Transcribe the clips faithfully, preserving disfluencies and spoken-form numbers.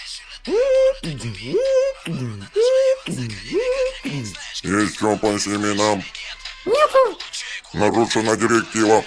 Есть что по семенам? Нету. Нарушена директива.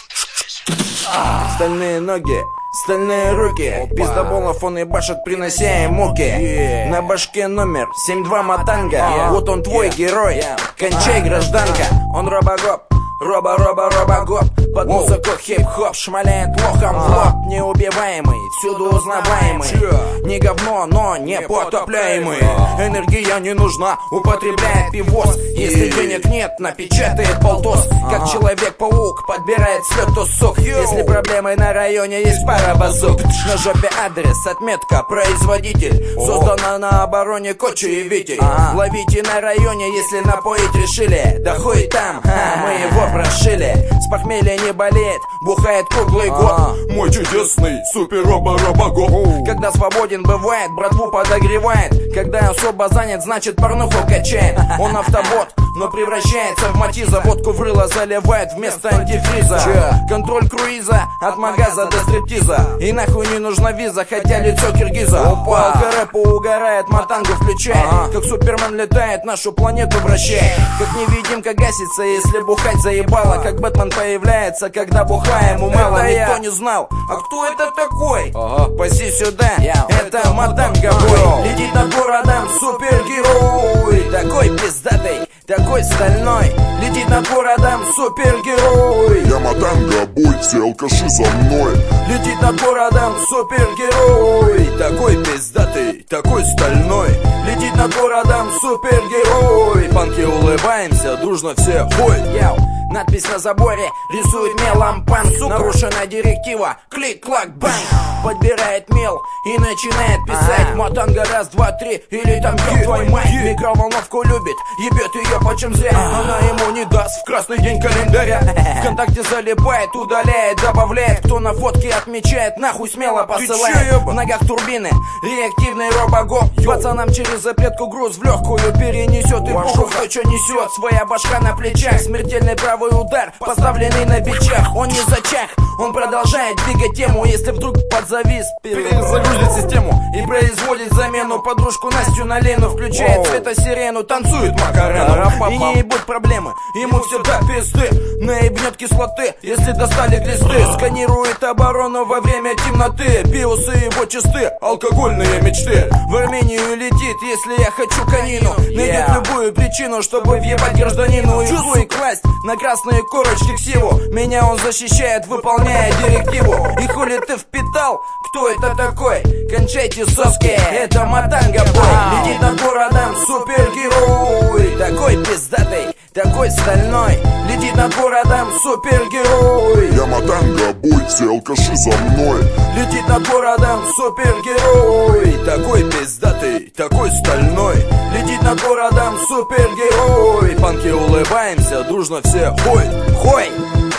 Стальные ноги, стальные руки. Пиздоболов он и башит, принося им муки. yeah. На башке номер семь два Матанга. yeah. Вот он твой yeah. герой, yeah. Кончай, гражданка. Он робогоп, роба-роба-робогоп. Под музыку хип-хоп шмаляет лохом в лоб. Неубиваемый, всюду узнаваемый. Не говно, но не потопляемый. Энергия не нужна, употребляет пивос. Если денег нет, напечатает полтос. Как Человек-паук подбирает слету сок. Если проблемы на районе, есть пара базук. На жопе адрес, отметка, производитель. Создана на обороне Кочу и Витель. Ловите на районе, если напоить решили. Да хуй там, мы его прошили. С похмелья не болеет, бухает круглый год. Мой чудесный супер-роба-робогоп. Когда свободен бывает, братву подогревает. Когда особо занят, значит порнуху качает. Он автобот, но превращается в Матиза. Водку в рыло заливает вместо антифриза. Контроль круиза, от магаза до стриптиза. И нахуй не нужна виза, хотя лицо киргиза. По рэпу угорает, Матангу включает. Как Супермен летает, нашу планету вращает. Как невидимка гасится, если бухать заебало. Как Бэтмен появляется, когда бухаем умало. Никто не знал, а кто это такой? Паси сюда, это Матанга бой. Летит над городом супергерой. Такой пиздатый, такой стальной. Летит над городом супергерой. Я Матанга бой, все алкаши за мной. Летит над городом супергерой. Такой пиздатый, такой стальной. Летит над городом супергерой. Панки улыбаемся, дружно все. Ой, яу. Надпись на заборе рисует мелом пан. Нарушена директива, клик-клак, банк. Подбирает мел и начинает писать. Матанга раз, два, три, или там ёб твой мать. Микроволновку любит, ебет ее почем зря. Она ему не даст в красный день календаря. Вконтакте залипает, удаляет, добавляет. Кто на фотке отмечает, нахуй смело посылает. В ногах турбины, реактивный робогоп. Пацанам через запретку груз в легкую перенесет. И похуй кто что несет, своя башка на плечах. Смертельный правый удар, поставленный на бичах. Он не зачах, он продолжает двигать тему. Если вдруг подзавис, перезагрузит систему и производит замену. Подружку Настю на Лену включает светосирену. Танцует Макарену, и не ебут проблемы, ему все до пизды. Наебнет кислоты, если достали глисты. Сканирует оборону во время темноты. Биосы его чисты, алкогольные мечты. В Армению летит, если я хочу конину. Найдет любую причину, чтобы въебать гражданину. И свой класть на красные корочки ксиву. Меня он защищает, выполняя директиву. И хули ты впитал? Кто это такой? Кончайте соски, это Матанга бой. Летит над городом супергерой. Такой пиздатый, такой стальной. Летит над городом супергерой. Я Матанга бой, все алкаши за мной. Летит над городом супергерой. Такой пиздатый, такой стальной. Летит над городом супергерой. Панки улыбаемся, дружно все. Хой, хой,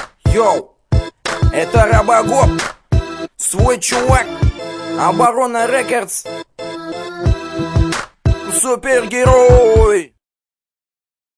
йоу. Это Робогоп, свой чувак. Оборона Рекордс. Супергерой.